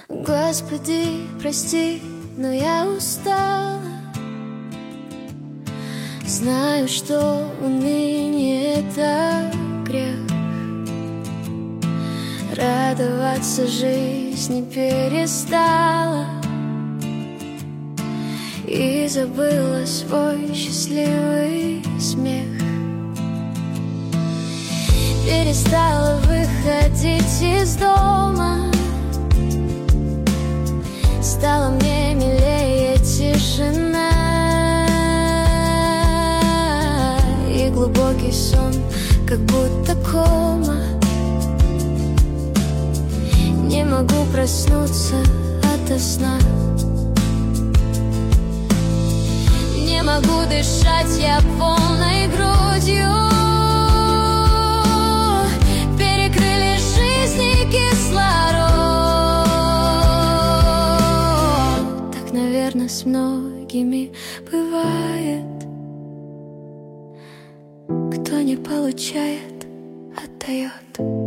Господи, прости, но я устала. Знаю, что уныние — это грех. Радоваться жизни перестала и забыла свой счастливый смех. Перестала выходить из дома, стала мне милее тишина и глубокий сон, как будто кома. Не могу проснуться ото сна. Не могу дышать я полной грудью. Перекрыли жизни кислород. Так, наверное, с многими бывает. Кто не получает, отдает.